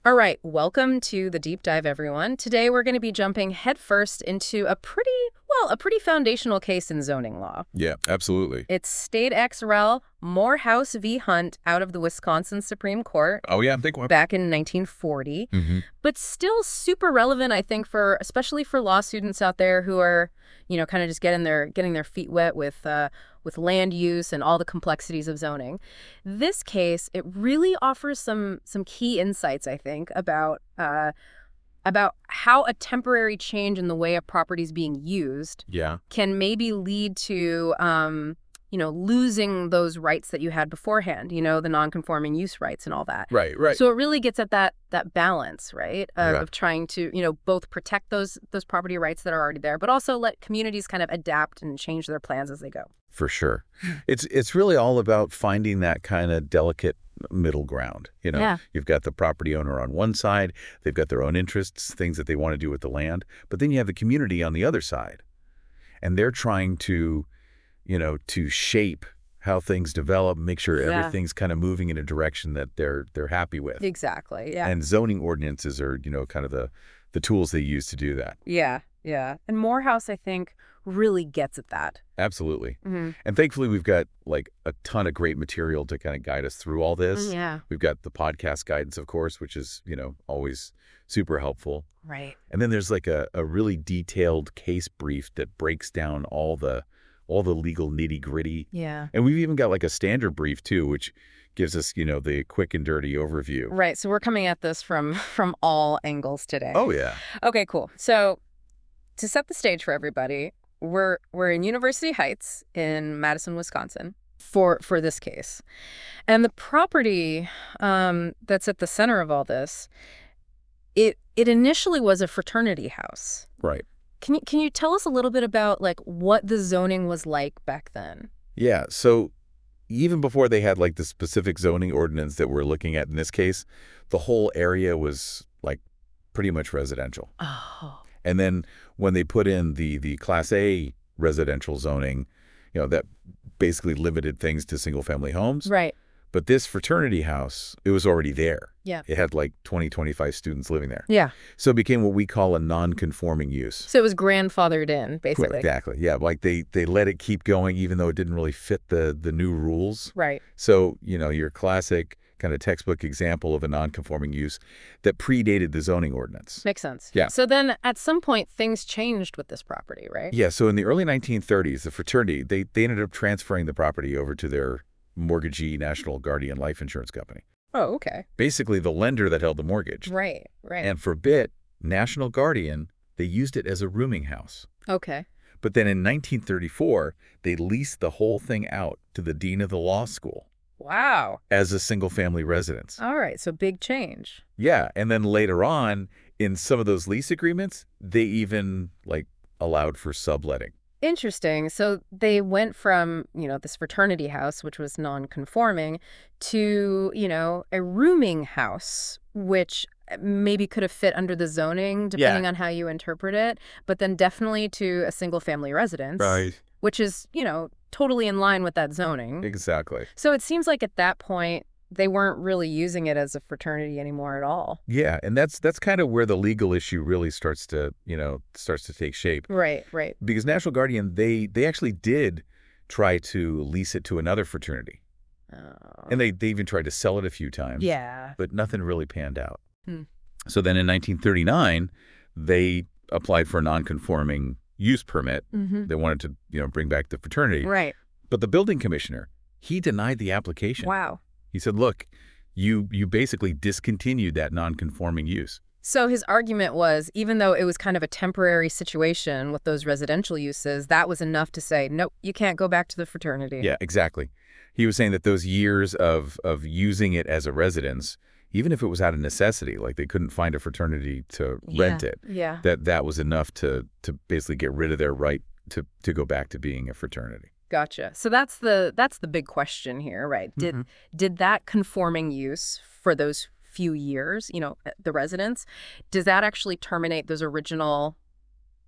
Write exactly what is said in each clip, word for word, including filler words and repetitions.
All right, welcome to the deep dive, everyone. Today we're going to be jumping headfirst into a pretty, well, a pretty foundational case in zoning law. Yeah, absolutely. It's State X Rel Morehouse v. Hunt out of the Wisconsin Supreme Court Oh, yeah, big one. back in nineteen forty, Mm-hmm. but still super relevant, I think, for especially for law students out there who are, you know, kind of just getting their getting their feet wet with uh, with land use and all the complexities of zoning. This case, it really offers some some key insights, I think, about uh, about how a temporary change in the way a property is being used Yeah. can maybe lead to, um, you know, losing those rights that you had beforehand, you know, the non-conforming use rights and all that. Right, right. So it really gets at that that balance, right, of, Yeah. of trying to, you know, both protect those those property rights that are already there, but also let communities kind of adapt and change their plans as they go. For sure. It's it's really all about finding that kind of delicate middle ground. You know, Yeah. you've got the property owner on one side, they've got their own interests, things that they want to do with the land, but then you have the community on the other side. And they're trying to, you know, to shape how things develop, make sure Yeah. everything's kind of moving in a direction that they're they're happy with. Exactly. Yeah. And zoning ordinances are, you know, kind of the the tools they use to do that. Yeah. Yeah. And Morehouse, I think, really gets at that. Absolutely. Mm-hmm. And thankfully, we've got like a ton of great material to kind of guide us through all this. Yeah. We've got the podcast guidance, of course, which is, you know, always super helpful. Right. And then there's like a, a really detailed case brief that breaks down all the all the legal nitty gritty. Yeah. And we've even got like a standard brief too, which gives us, you know, the quick and dirty overview. Right. So we're coming at this from from all angles today. Oh, yeah. Okay, cool. So to set the stage for everybody, we're we're in University Heights in Madison, Wisconsin for for this case. And the property um, that's at the center of all this, it it initially was a fraternity house. Right. Can you can you tell us a little bit about like what the zoning was like back then? Yeah. So even before they had like the specific zoning ordinance that we're looking at in this case, the whole area was like pretty much residential. Oh. And then when they put in the the Class A residential zoning, you know, that basically limited things to single family homes. Right. But this fraternity house, it was already there. Yeah. It had like twenty, twenty-five students living there. Yeah. So it became what we call a non-conforming use. So it was grandfathered in, basically. Exactly. Yeah. Like they, they let it keep going even though it didn't really fit the, the new rules. Right. So, you know, your classic kind of textbook example of a non-conforming use that predated the zoning ordinance. Makes sense. Yeah. So then at some point things changed with this property, right? Yeah, so in the early nineteen thirties, the fraternity, they, they ended up transferring the property over to their mortgagee National Guardian Life Insurance Company. Oh, okay. Basically, the lender that held the mortgage. Right, right. And for a bit, National Guardian, they used it as a rooming house. Okay. But then in nineteen thirty-four, they leased the whole thing out to the dean of the law school Wow. as a single-family residence. All right, so big change. Yeah, and then later on, in some of those lease agreements, they even, like, allowed for subletting. Interesting. So they went from, you know, this fraternity house, which was non-conforming, to, you know, a rooming house, which maybe could have fit under the zoning, depending Yeah. on how you interpret it, but then definitely to a single-family residence, which is, you know, totally in line with that zoning. Exactly. So it seems like at that point, they weren't really using it as a fraternity anymore at all. Yeah, and that's that's kind of where the legal issue really starts to, you know, starts to take shape. Right, right. Because National Guardian, they they actually did try to lease it to another fraternity. Oh. And they, they even tried to sell it a few times. Yeah. But nothing really panned out. Hmm. So then in nineteen thirty-nine, they applied for a non-conforming use permit. Mm-hmm. They wanted to, you know, bring back the fraternity. Right. But the building commissioner, he denied the application. Wow. He said, look, you you basically discontinued that non-conforming use. So his argument was, even though it was kind of a temporary situation with those residential uses, that was enough to say, nope, you can't go back to the fraternity. Yeah, exactly. He was saying that those years of of using it as a residence, even if it was out of necessity, like they couldn't find a fraternity to rent it, Yeah. that that was enough to to basically get rid of their right to to go back to being a fraternity. Gotcha. So that's the that's the big question here, right? Did Mhm. did that conforming use for those few years, you know, the residents, does that actually terminate those original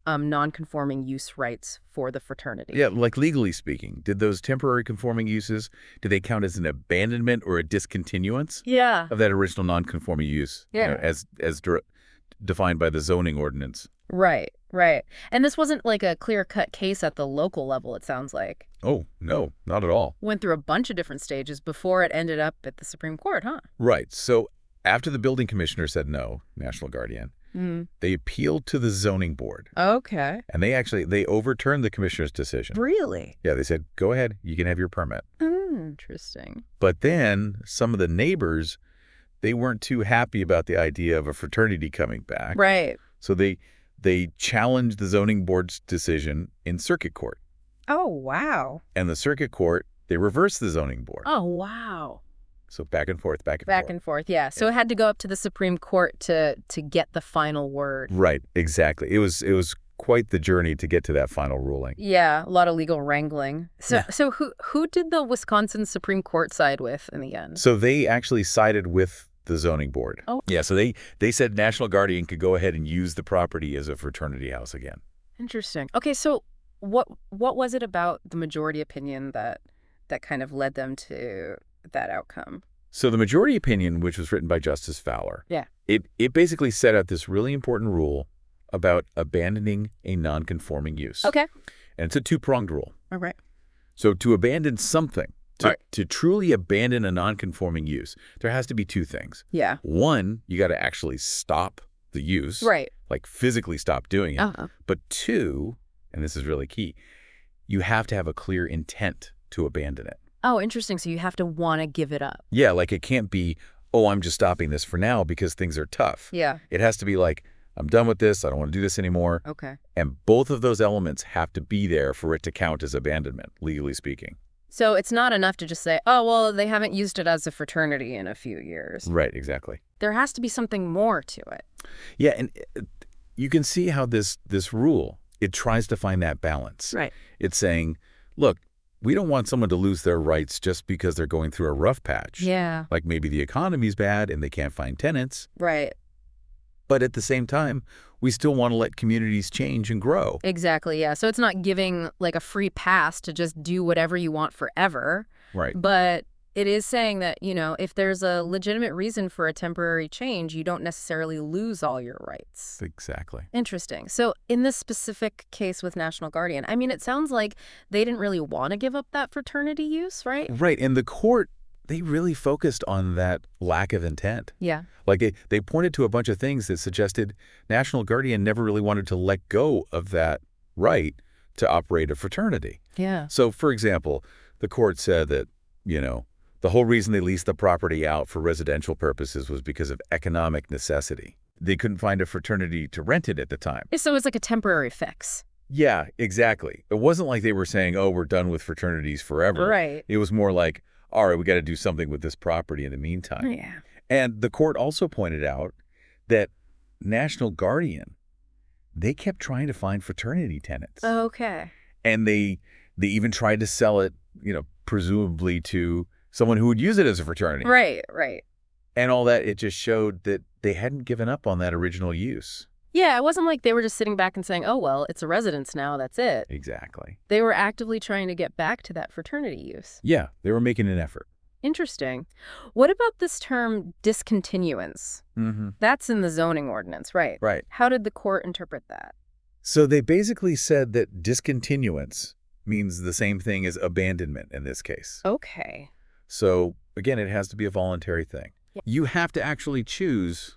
um, non-conforming use rights for the fraternity. Yeah, like legally speaking, did those temporary conforming uses, do they count as an abandonment or a discontinuance Yeah. of that original non-conforming use, you Yeah. know, as as dir- defined by the zoning ordinance? Right, right. And this wasn't like a clear-cut case at the local level, it sounds like. Oh, no, not at all. Went through a bunch of different stages before it ended up at the Supreme Court, huh? Right. So after the building commissioner said no, National Guardian, Mm. they appealed to the zoning board. Okay. And they actually, they overturned the commissioner's decision. Really? Yeah, they said, go ahead, you can have your permit. Mm, interesting. But then some of the neighbors, they weren't too happy about the idea of a fraternity coming back. Right. So they they challenged the zoning board's decision in circuit court. Oh, wow. And the circuit court, they reversed the zoning board. Oh, wow. So back and forth, back and Back forth. and forth, yeah. So it had to go up to the Supreme Court to to get the final word. Right, exactly. It was it was quite the journey to get to that final ruling. Yeah, a lot of legal wrangling. So Yeah. so who who did the Wisconsin Supreme Court side with in the end? So they actually sided with the zoning board. Oh. Yeah, so they, they said National Guardian could go ahead and use the property as a fraternity house again. Interesting. Okay, so what what was it about the majority opinion that that kind of led them to that outcome? So the majority opinion, which was written by Justice Fowler, Yeah. it, it basically set out this really important rule about abandoning a non-conforming use. Okay. And it's a two-pronged rule. All right. So to abandon something, to, Right. to truly abandon a non-conforming use, there has to be two things. Yeah. One, you got to actually stop the use. Right. Like physically stop doing it. Uh-huh. But two, and this is really key, you have to have a clear intent to abandon it. Oh, interesting. So you have to want to give it up. Yeah, like it can't be, oh, I'm just stopping this for now because things are tough. Yeah. It has to be like, I'm done with this. I don't want to do this anymore. Okay. And both of those elements have to be there for it to count as abandonment, legally speaking. So it's not enough to just say, oh, well, they haven't used it as a fraternity in a few years. Right, exactly. There has to be something more to it. Yeah, and uh, you can see how this this rule, it tries to find that balance. Right. It's saying, look, we don't want someone to lose their rights just because they're going through a rough patch. Yeah. Like maybe the economy's bad and they can't find tenants. Right. But at the same time, we still want to let communities change and grow. Exactly, yeah. So it's not giving like a free pass to just do whatever you want forever. Right. But it is saying that, you know, if there's a legitimate reason for a temporary change, you don't necessarily lose all your rights. Exactly. Interesting. So in this specific case with National Guardian, I mean, it sounds like they didn't really want to give up that fraternity use, right? Right. And the court, they really focused on that lack of intent. Yeah. Like they, they pointed to a bunch of things that suggested National Guardian never really wanted to let go of that right to operate a fraternity. Yeah. So, for example, the court said that, you know, the whole reason they leased the property out for residential purposes was because of economic necessity. They couldn't find a fraternity to rent it at the time. So it's like a temporary fix. Yeah, exactly. It wasn't like they were saying, oh, we're done with fraternities forever. Right. It was more like, all right, we got to do something with this property in the meantime. Yeah. And the court also pointed out that National Guardian, they kept trying to find fraternity tenants. Okay. And they they even tried to sell it, you know, presumably to someone who would use it as a fraternity. Right, right. And all that, it just showed that they hadn't given up on that original use. Yeah, it wasn't like they were just sitting back and saying, oh, well, it's a residence now, that's it. Exactly. They were actively trying to get back to that fraternity use. Yeah, they were making an effort. Interesting. What about this term discontinuance? Mm-hmm. That's in the zoning ordinance, right? Right. How did the court interpret that? So they basically said that discontinuance means the same thing as abandonment in this case. Okay. So, again, it has to be a voluntary thing. Yeah. You have to actually choose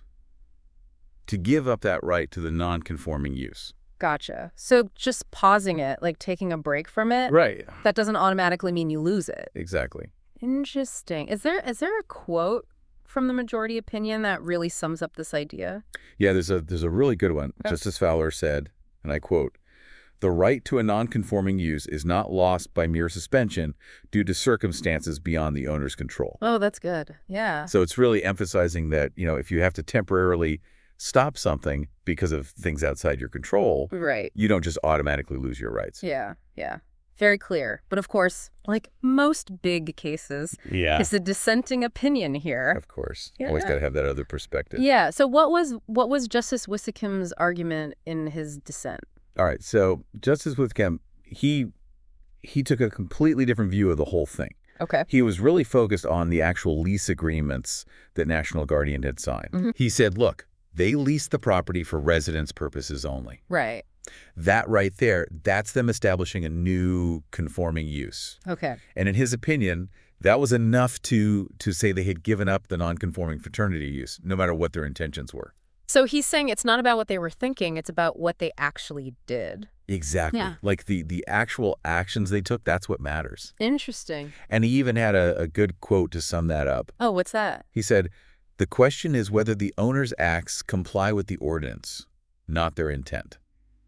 to give up that right to the non-conforming use. Gotcha. So just pausing it, like taking a break from it, Right. that doesn't automatically mean you lose it. Exactly. Interesting. Is there is there a quote from the majority opinion that really sums up this idea? Yeah, there's a there's a really good one. Okay. Justice Fowler said, and I quote, "The right to a non-conforming use is not lost by mere suspension due to circumstances beyond the owner's control." Oh, that's good. Yeah. So it's really emphasizing that, you know, if you have to temporarily stop something because of things outside your control, Right. you don't just automatically lose your rights. Yeah. Yeah. Very clear. But of course, like most big cases, Yeah. it's a dissenting opinion here. Of course. Always Yeah. got to have that other perspective. Yeah. So what was what was Justice Wissikim's argument in his dissent? All right, so Justice Whitcomb, he he took a completely different view of the whole thing. Okay. He was really focused on the actual lease agreements that National Guardian had signed. Mm-hmm. He said, look, they leased the property for residence purposes only. Right. That right there, that's them establishing a new conforming use. Okay. And in his opinion, that was enough to to say they had given up the non-conforming fraternity use, no matter what their intentions were. So he's saying it's not about what they were thinking, it's about what they actually did. Exactly. Yeah. Like the, the actual actions they took, that's what matters. Interesting. And he even had a, a good quote to sum that up. Oh, what's that? He said, the question is whether the owner's acts comply with the ordinance, not their intent.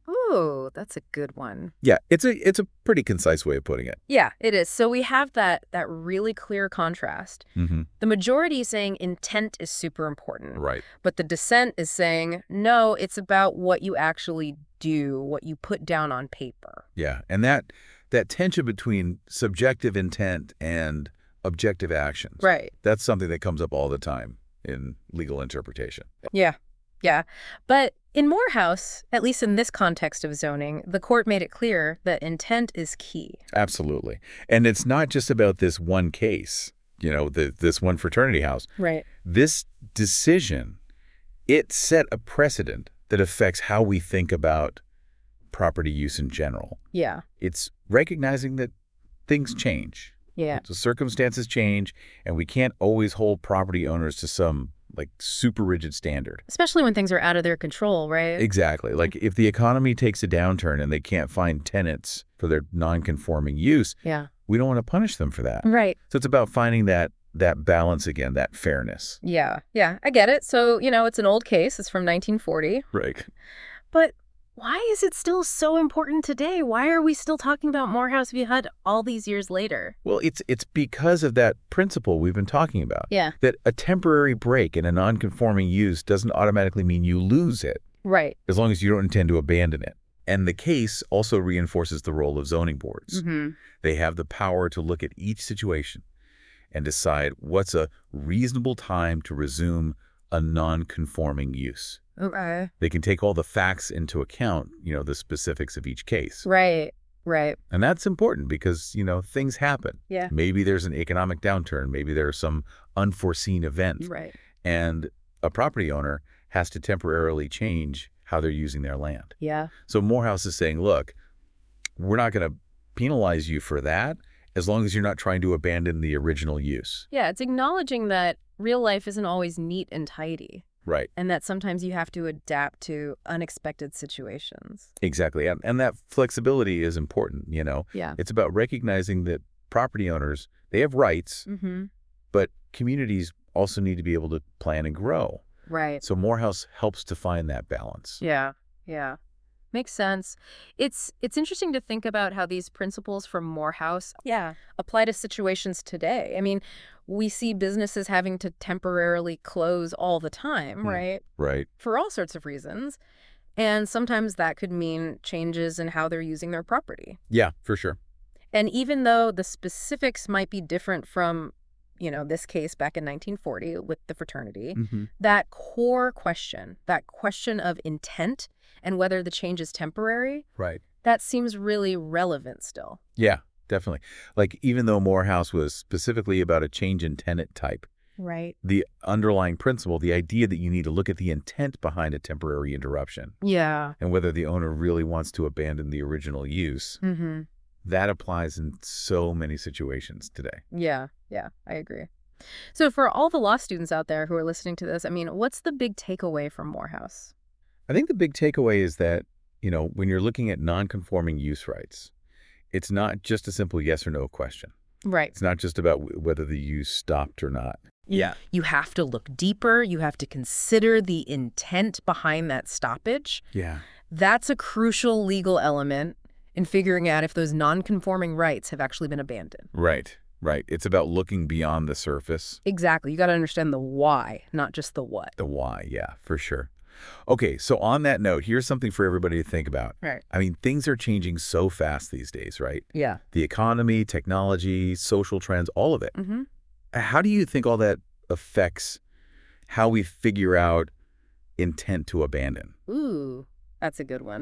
Ooh, that's a good one. Yeah, it's a it's a pretty concise way of putting it. Yeah, it is. So we have that that really clear contrast. Mm-hmm. The majority is saying intent is super important. Right. But the dissent is saying, no, it's about what you actually do, what you put down on paper. Yeah, and that that tension between subjective intent and objective actions. Right. That's something that comes up all the time in legal interpretation. Yeah. Yeah. But in Morehouse, at least in this context of zoning, the court made it clear that intent is key. Absolutely. And it's not just about this one case, you know, the, this one fraternity house. Right. This decision, it set a precedent that affects how we think about property use in general. Yeah. It's recognizing that things change. Yeah. So circumstances change, and we can't always hold property owners to some like super rigid standard. Especially when things are out of their control, right? Exactly. Like if the economy takes a downturn and they can't find tenants for their non-conforming use, Yeah. we don't want to punish them for that. Right. So it's about finding that that balance again, that fairness. Yeah. Yeah. I get it. So, you know, it's an old case. It's from nineteen forty. Right. But why is it still so important today? Why are we still talking about Morehouse v. H U D all these years later? Well, it's it's because of that principle we've been talking about. Yeah. That a temporary break in a non-conforming use doesn't automatically mean you lose it, Right. as long as you don't intend to abandon it. And the case also reinforces the role of zoning boards. Mm-hmm. They have the power to look at each situation and decide what's a reasonable time to resume a non-conforming use. Okay. They can take all the facts into account, you know, the specifics of each case. Right. Right. And that's important because, you know, things happen. Yeah. Maybe there's an economic downturn. Maybe there's some unforeseen event. Right. And a property owner has to temporarily change how they're using their land. Yeah. So Morehouse is saying, look, we're not going to penalize you for that as long as you're not trying to abandon the original use. Yeah. It's acknowledging that real life isn't always neat and tidy, Right. and that sometimes you have to adapt to unexpected situations. Exactly. And, and that flexibility is important, you know. Yeah. It's about recognizing that property owners, they have rights, Mm-hmm. but communities also need to be able to plan and grow. Right. So Morehouse helps to find that balance. Yeah. Yeah. Makes sense. It's it's interesting to think about how these principles from Morehouse yeah. apply to situations today. I mean, we see businesses having to temporarily close all the time, Hmm. right? Right. For all sorts of reasons. And sometimes that could mean changes in how they're using their property. Yeah, for sure. And even though the specifics might be different from, you know, this case back in nineteen forty with the fraternity, Mm-hmm. that core question, that question of intent and whether the change is temporary, Right. that seems really relevant still. Yeah, definitely. Like even though Morehouse was specifically about a change in tenant type, Right. the underlying principle, the idea that you need to look at the intent behind a temporary interruption Yeah. and whether the owner really wants to abandon the original use, Mm-hmm. that applies in so many situations today. Yeah. Yeah. I agree. So for all the law students out there who are listening to this, I mean, what's the big takeaway from Morehouse? I think the big takeaway is that, you know, when you're looking at non-conforming use rights, it's not just a simple yes or no question. Right. It's not just about w- whether the use stopped or not. Yeah. You have to look deeper. You have to consider the intent behind that stoppage. Yeah. That's a crucial legal element in figuring out if those non-conforming rights have actually been abandoned. Right. Right. It's about looking beyond the surface. Exactly. You got to understand the why, not just the what. The why. Yeah, for sure. Okay. So on that note, here's something for everybody to think about. Right. I mean, things are changing so fast these days, right? Yeah. The economy, technology, social trends, all of it. Mm-hmm. How do you think all that affects how we figure out intent to abandon? Ooh, that's a good one.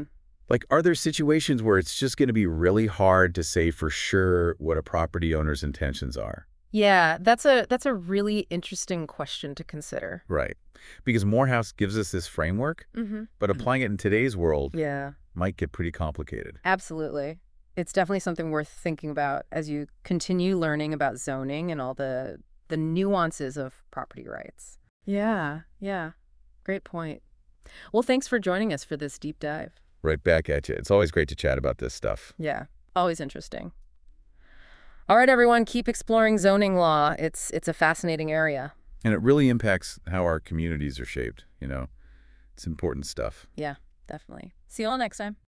Like, are there situations where it's just going to be really hard to say for sure what a property owner's intentions are? Yeah, that's a that's a really interesting question to consider. Right. Because Morehouse gives us this framework, Mm-hmm. but applying it in today's world Yeah, might get pretty complicated. absolutely. It's definitely something worth thinking about as you continue learning about zoning and all the the nuances of property rights. Yeah, yeah. Great point. Well, thanks for joining us for this deep dive. Right back at you. It's always great to chat about this stuff. Yeah, always interesting. All right, everyone, keep exploring zoning law. It's it's a fascinating area. And it really impacts how our communities are shaped, you know. It's important stuff. Yeah, definitely. See you all next time.